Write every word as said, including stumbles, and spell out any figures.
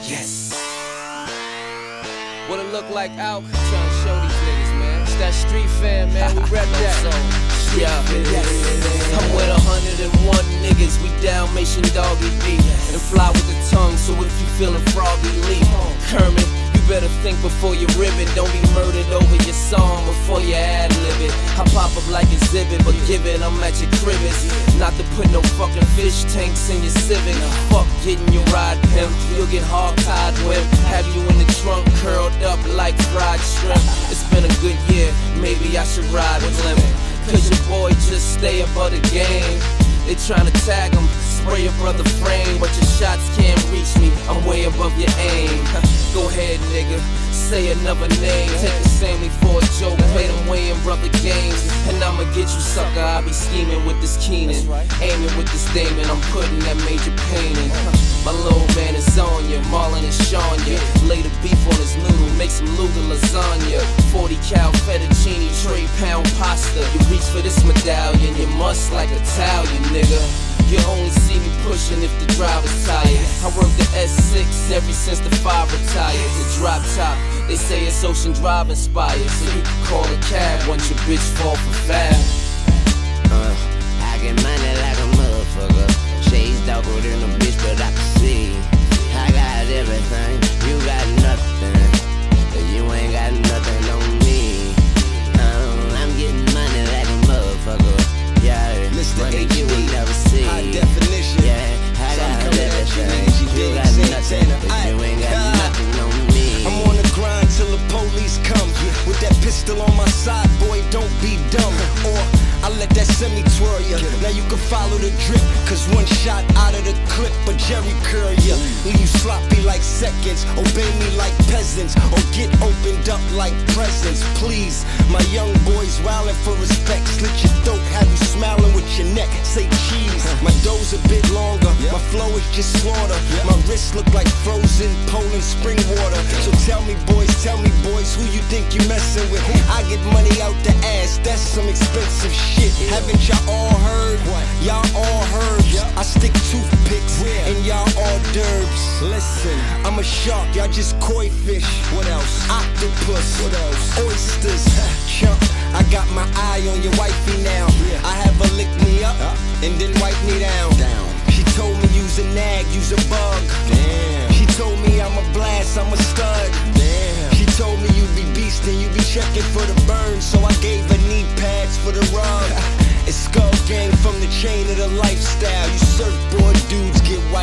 Yes. What it look like out? I'm trying to show these niggas, man. It's that street fam, man. We rep that. Yeah, I'm with a hundred and one niggas. We Dalmatian doggy beat and fly with the tongue. So if you feeling froggy, leave. Kermit, you better think before you rib it. Don't be murdered over your song before you ad-lib it. I pop up like exhibit, but give it, I'm at your cribbage. Not to put no fucking fish tanks in your Civic. Fuck getting your ride pimp, you'll get hog-tied whip. Have you in the trunk curled up like fried shrimp. It's been a good year, maybe I should ride with Lemon. Cause your boy just stay above the game. They tryna tag him, spray your brother frame, but your shots can't reach me, I'm way above your aim. Go ahead nigga, say another name. Take the Sammy for a joke, play them weighing brother games. And I'ma get you sucker, I be scheming with this Keenan, aiming with this Damon, I'm putting that major pain in. My little man is on ya, Marlon and Sean ya. Lay the beef on his noodle, make some Luga lasagna. Forty cal fettuccine, tray pound pasta. You reach for this medallion, you must like Italian, nigga. You only see me pushing if the driver's tired. I work the S six ever since the five retired. The drop top, they say it's Ocean Drive inspired. So you can call a cab once your bitch fall for fab. Uh, I get money like a motherfucker. Shades darker than a bitch, but I can see. I got everything, you got nothing. You ain't got nothing on me. Um, I'm getting money like a motherfucker. Yeah, Mister money H D, you will never see. high definition. Yeah, I got everything. You got nothing, but you ain't got nothing on me. I'm on the grind till the police come. With that pistol on my side, boy, don't be dumb. Or I let that semi twirl ya. Now you can follow the drip, cause one shot out of the clip, but Jerry curl ya. Leave you sloppy like seconds, obey me like peasants, or get opened up like presents. Please, my young boys wildin' for respect. Slit your throat, have you smiling with your neck. Say cheese. My dough's a bit longer, my flow is just slaughter. My wrists look like frozen Poland spring water. So tell me boys, tell me boys, who you think you messin' with? I get money out the ass, that's some expensive shit. Haven't y'all all heard? Y'all all heard. I stick toothpicks and y'all hors d'oeuvres. Listen, I'm a shark, y'all just koi fish. What else? Octopus. What else? Oysters. Chump, I got my eye on your wifey now. I have her lick me up and then wipe me down. She told me use a nag, use a bug. Damn. She told me I'm a blast, I'm a stud. Damn. She told me you be beastin', you be checking for the burn, so I gave her knee pads for the rug. It's skull gang from the chain of the lifestyle. You surfboard dudes get